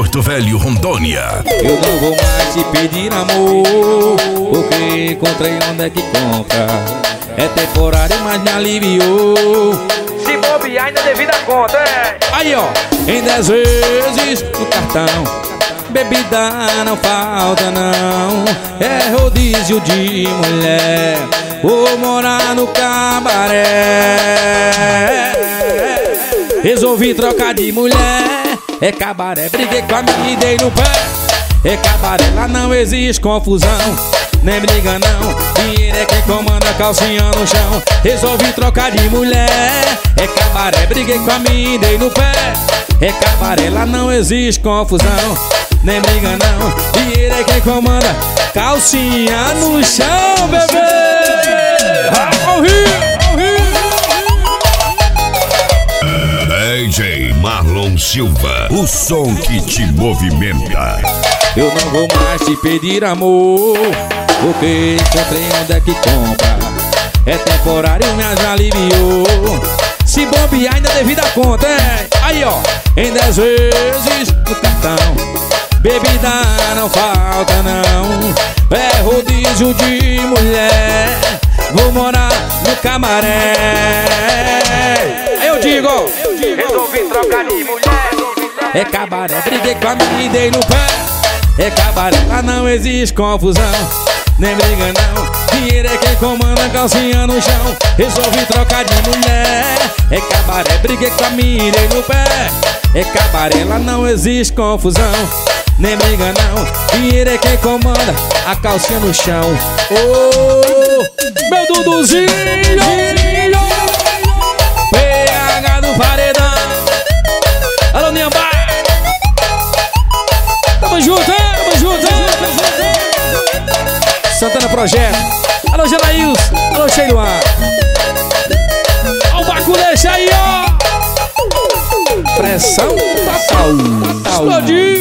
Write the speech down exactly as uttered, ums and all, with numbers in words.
Porto Velho, Rondônia. Eu não vou mais te pedir amor, porque encontrei onde é que compra. É temporário, mas me aliviou. Se bobear ainda devido a conta, é. Aí ó, em dez vezes no cartão, bebida não falta não. É rodízio de mulher, vou morar no cabaré. Resolvi trocar de mulher, é cabaré. Briguei com a minha e dei no pé. É cabaré, lá não existe confusão, nem briga não, dinheiro é quem comanda, calcinha no chão. Resolvi trocar de mulher, é cabaré. Briguei com a minha e dei no pé. É cabaré, lá não existe confusão, nem briga não, dinheiro é quem comanda, calcinha no chão, bebê. Ao Rio, ao Rio. D J Marlon Silva, o som que te movimenta. Eu não vou mais te pedir amor, porque encontrei onde é que compra. É temporário, me aliviou. Se bombear ainda devido a conta, é. Aí ó, em dez vezes no cartão, bebida não falta não. É rodízio de mulher, vou morar no cabaré. Aí eu digo, eu digo, Resolvi trocar de mulher. é cabaré. Briguei com a minha e dei no pé. É cabaré, lá não existe confusão, nem briga não, dinheiro é quem comanda, calcinha no chão. Resolvi trocar de mulher, é cabaré. Briguei com a minha e dei no pé. É cabaré, lá não existe confusão, nem briga não, dinheiro é quem comanda, a calcinha no chão. Oh, meu Duduzinho, P H do paredão. Alô, Niambá, tamo junto, hein? Tamo junto, hein? Santana Projeto. Alô, Gelails. Alô, Cheiruan. Ó o Baculecha aí, ó. Pressão total. Explodiu.